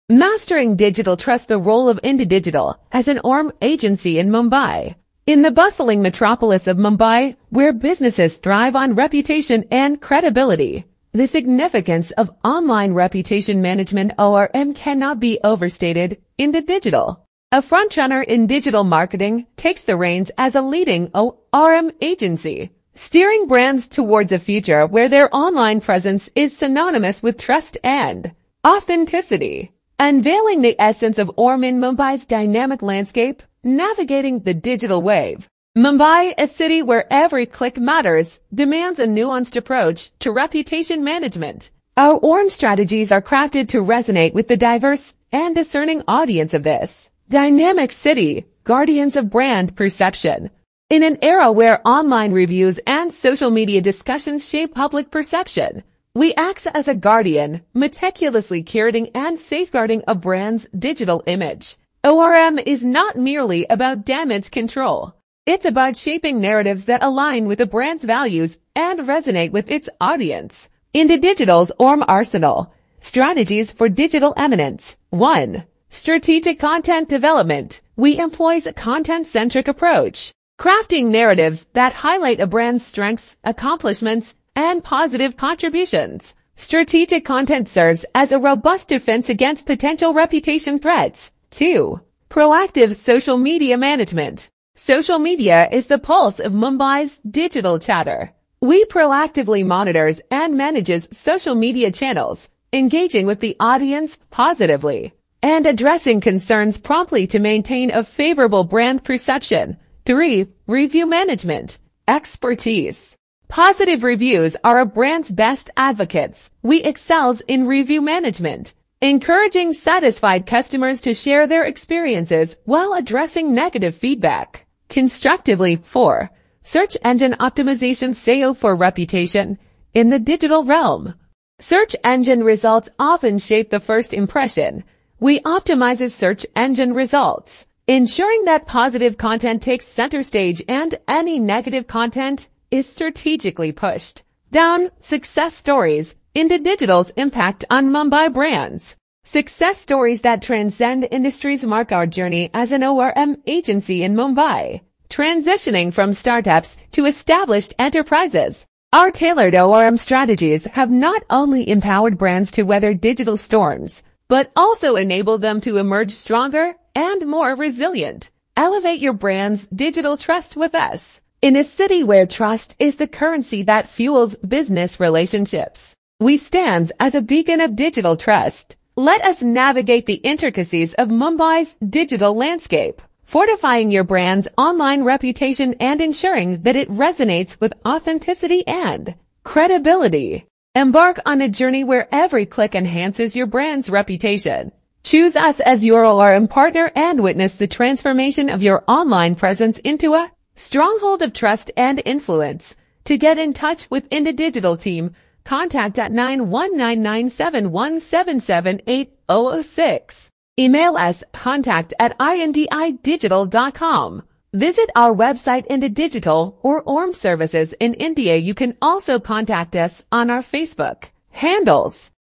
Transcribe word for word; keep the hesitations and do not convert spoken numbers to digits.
Mastering Digital Trust, the role of IndiDigital as an O R M agency in Mumbai. In the bustling metropolis of Mumbai, where businesses thrive on reputation and credibility, the significance of online reputation management O R M cannot be overstated. IndiDigital, a frontrunner in digital marketing, takes the reins as a leading O R M agency, steering brands towards a future where their online presence is synonymous with trust and authenticity. Unveiling the essence of O R M in Mumbai's dynamic landscape, navigating the digital wave. Mumbai, a city where every click matters, demands a nuanced approach to reputation management. Our O R M strategies are crafted to resonate with the diverse and discerning audience of this dynamic city, guardians of brand perception. In an era where online reviews and social media discussions shape public perception, we act as a guardian, meticulously curating and safeguarding a brand's digital image. O R M is not merely about damage control. It's about shaping narratives that align with the brand's values and resonate with its audience. IndiDigital's O R M Arsenal. Strategies for Digital Eminence. one. Strategic Content Development. We employ a content-centric approach, crafting narratives that highlight a brand's strengths, accomplishments, and positive contributions. Strategic content serves as a robust defense against potential reputation threats. two. Proactive Social Media Management. Social media is the pulse of Mumbai's digital chatter. We proactively monitors and manages social media channels, engaging with the audience positively and addressing concerns promptly to maintain a favorable brand perception. three. Review Management. Expertise. Positive reviews are a brand's best advocates. We excels in review management, encouraging satisfied customers to share their experiences while addressing negative feedback constructively. four. Search Engine Optimization. S E O for reputation. In the digital realm, search engine results often shape the first impression. We optimize search engine results, ensuring that positive content takes center stage and any negative content is strategically pushed down. Success stories. IndiDigital's impact on Mumbai brands. Success stories that transcend industries mark our journey as an O R M agency in Mumbai, transitioning from startups to established enterprises. Our tailored O R M strategies have not only empowered brands to weather digital storms, but also enabled them to emerge stronger and more resilient. Elevate your brand's digital trust with us. In a city where trust is the currency that fuels business relationships, we stand as a beacon of digital trust. Let us navigate the intricacies of Mumbai's digital landscape, fortifying your brand's online reputation and ensuring that it resonates with authenticity and credibility. Embark on a journey where every click enhances your brand's reputation. Choose us as your O R M partner and witness the transformation of your online presence into a stronghold of trust and influence. To get in touch with IndiDigital team, contact at nine one nine nine seven one seven seven eight zero zero six. Email us contact at indidigital dot com. Visit our website IndiDigital or O R M services in India. You can also contact us on our Facebook handles.